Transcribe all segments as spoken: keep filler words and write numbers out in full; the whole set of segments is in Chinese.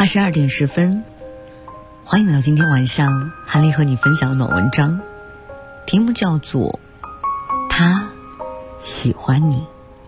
二十二点十分，欢迎来到今天晚上韩丽和你分享的暖文章，题目叫做他喜欢你。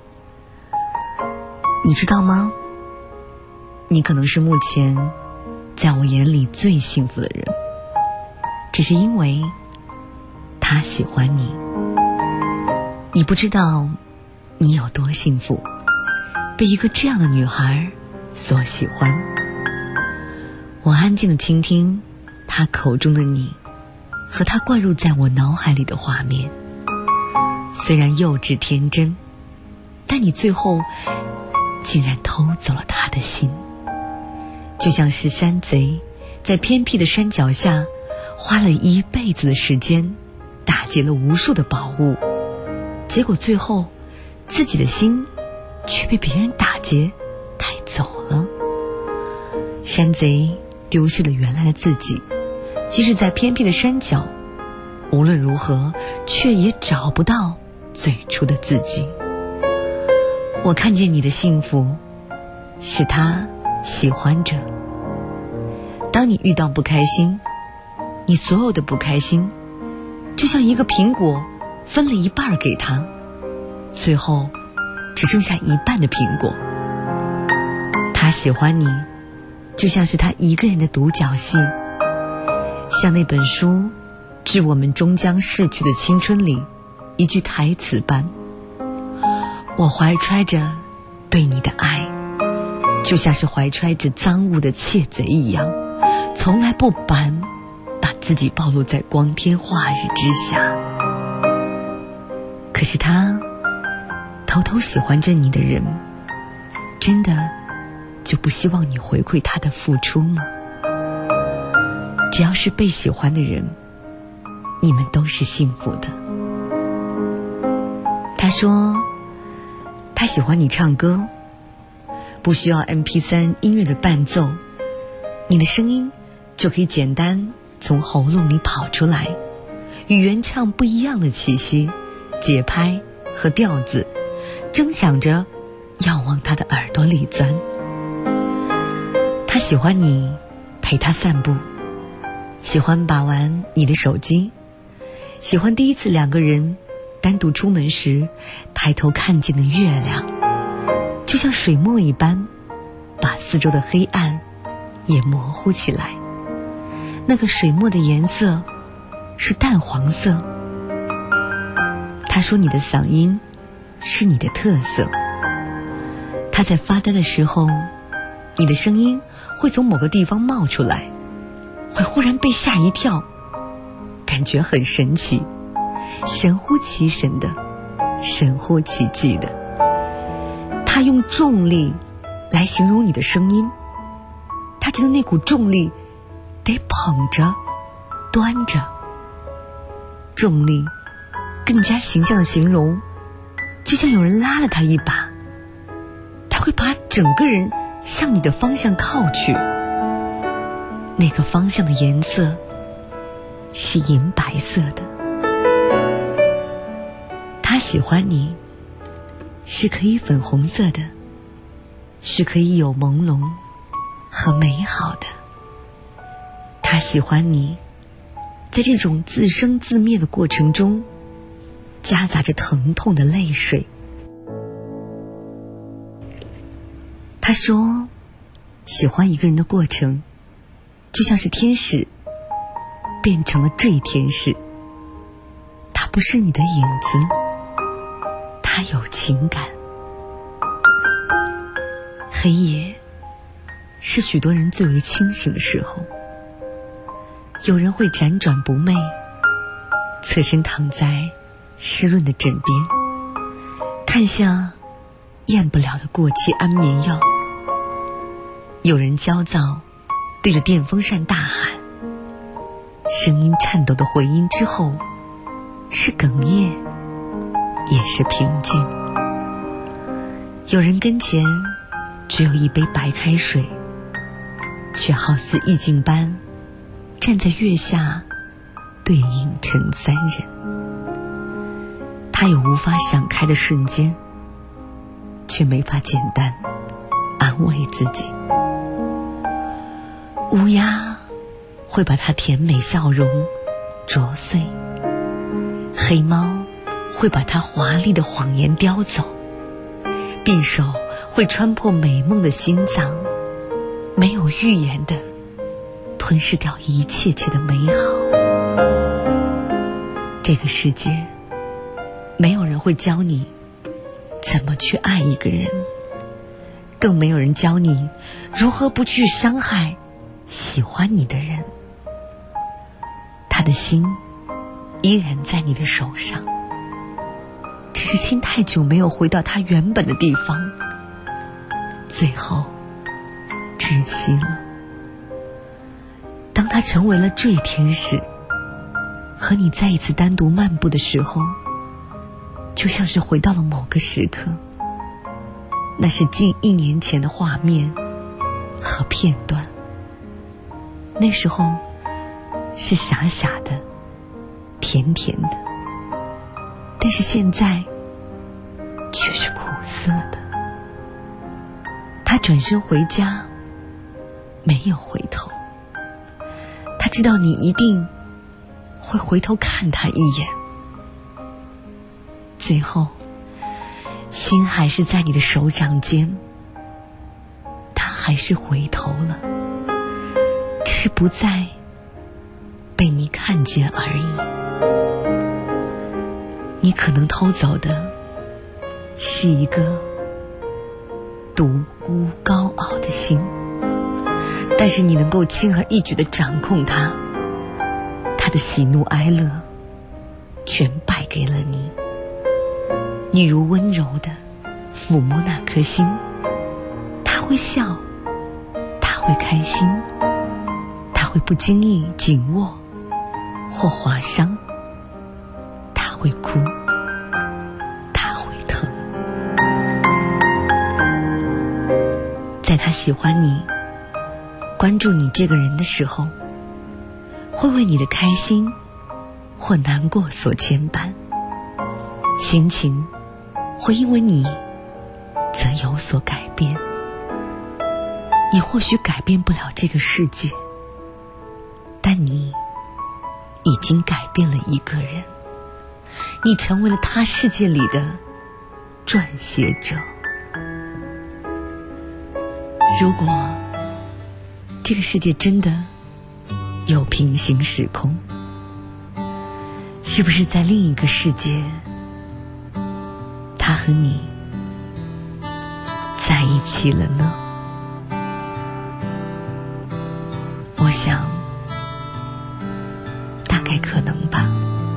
你知道吗？你可能是目前在我眼里最幸福的人，只是因为他喜欢你。你不知道你有多幸福，被一个这样的女孩所喜欢。我安静地倾听她口中的你和她灌入在我脑海里的画面，虽然幼稚天真，但你最后竟然偷走了她的心，就像是山贼在偏僻的山脚下花了一辈子的时间打劫了无数的宝物，结果最后自己的心却被别人打劫带走了。山贼丢失了原来的自己，即使在偏僻的山脚，无论如何却也找不到最初的自己。我看见你的幸福是他喜欢着。当你遇到不开心，你所有的不开心就像一个苹果分了一半给他，最后只剩下一半的苹果。他喜欢你就像是他一个人的独角戏，像那本书《致我们终将逝去的青春》里一句台词般，我怀揣着对你的爱，就像是怀揣着赃物的窃贼一样，从来不敢把自己暴露在光天化日之下。可是他偷偷喜欢着你的人，真的就不希望你回馈他的付出吗？只要是被喜欢的人，你们都是幸福的。他说他喜欢你唱歌，不需要 M P 三 音乐的伴奏，你的声音就可以简单从喉咙里跑出来，与原唱不一样的气息、节拍和调子，争抢着要往他的耳朵里钻。他喜欢你陪他散步，喜欢把玩你的手机，喜欢第一次两个人单独出门时抬头看见的月亮，就像水墨一般，把四周的黑暗也模糊起来。那个水墨的颜色是淡黄色。他说你的嗓音是你的特色。他在发呆的时候，你的声音会从某个地方冒出来，会忽然被吓一跳，感觉很神奇，神乎其神的，神乎其技的。他用重力来形容你的声音，他觉得那股重力得捧着端着。重力更加形象的形容，就像有人拉了他一把，他会把整个人向你的方向靠去，那个方向的颜色是银白色的。他喜欢你是可以粉红色的，是可以有朦胧和美好的。他喜欢你在这种自生自灭的过程中夹杂着疼痛的泪水。他说喜欢一个人的过程就像是天使变成了坠天使，他不是你的影子，他有情感。黑夜是许多人最为清醒的时候，有人会辗转不寐，侧身躺在湿润的枕边，看向咽不了的过期安眠药。有人焦躁对着电风扇大喊，声音颤抖的回音之后是哽咽也是平静。有人跟前只有一杯白开水，却好似意境般站在月下对影成三人。他有无法想开的瞬间，却没法简单安慰自己。 乌鸦会把它甜美笑容啄碎，黑猫会把它华丽的谎言叼走，匕首会穿破美梦的心脏，没有预言的吞噬掉一切切的美好。这个世界没有人会教你怎么去爱一个人，更没有人教你如何不去伤害喜欢你的人。他的心依然在你的手上，只是心太久没有回到他原本的地方，最后窒息了。当他成为了坠天使，和你再一次单独漫步的时候，就像是回到了某个时刻，那是近一年前的画面和片段。那时候是傻傻的，甜甜的，但是现在却是苦涩的。他转身回家，没有回头。他知道你一定会回头看他一眼，最后心还是在你的手掌间，他还是回头了，只是不再被你看见而已。你可能偷走的是一个独孤高傲的心，但是你能够轻而易举地掌控它，他的喜怒哀乐全败给了你。你如温柔地抚摸那颗心，他会笑，他会开心，他会不经意紧握或划伤，他会哭，他会疼。在他喜欢你，关注你这个人的时候，会为你的开心或难过所牵绊，心情会因为你则有所改变。你或许改变不了这个世界，但你已经改变了一个人，你成为了他世界里的撰写者。如果这个世界真的有平行时空，是不是在另一个世界，他和你在一起了呢？我想大概可能吧。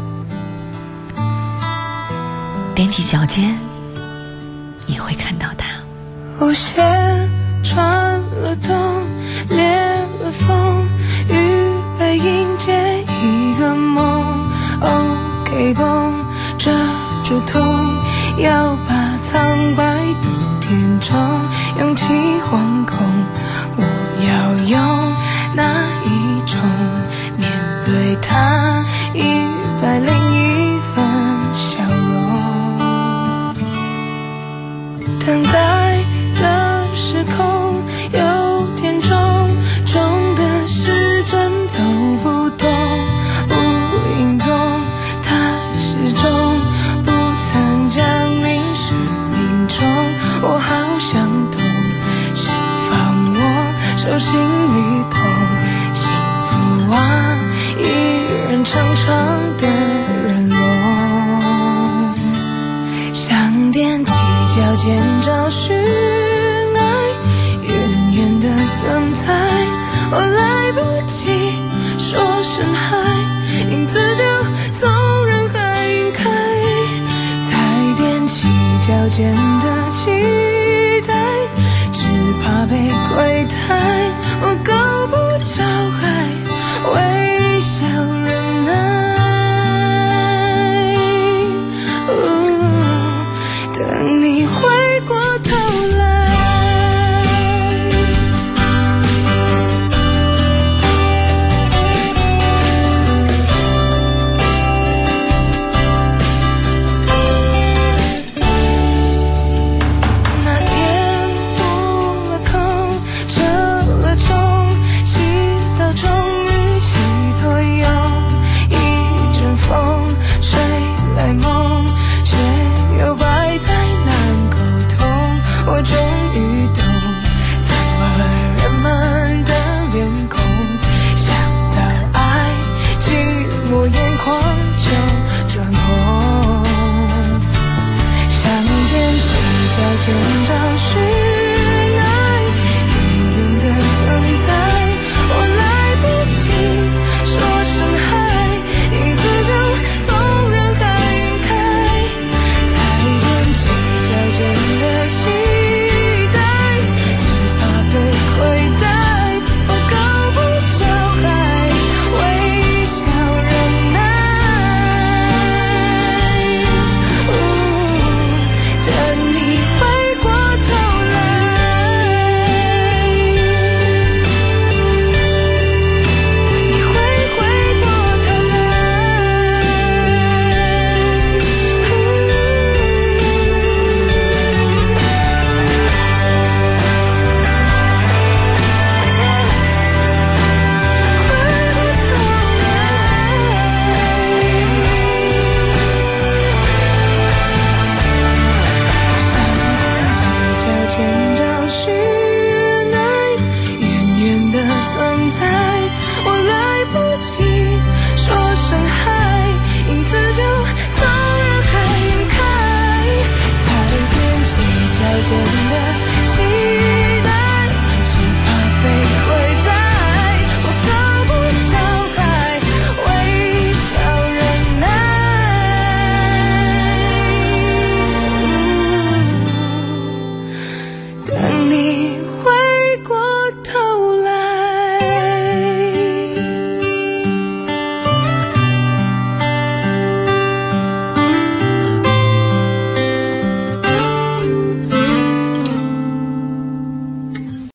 踮起脚尖，你会看到他。 舞鞋穿了洞，裂了缝，预备迎接一个梦。OK 绷遮住痛，要把苍白都填充，勇气惶恐，我要用哪一种面对它，一百零一分笑容。等待的时空有点重，重的时针走不动，无影踪，它始终不曾降临生命中。我好想懂，释放我手心里捧，幸福啊，一人长长的人龙，想踮起脚尖找寻爱，远远的存在，我来不及说声嗨，影子就从人海晕开，才踮起脚尖的期待，只怕被亏待，我够不着还微笑忍耐，哦，等你回过头来。那天悟了空，遮了些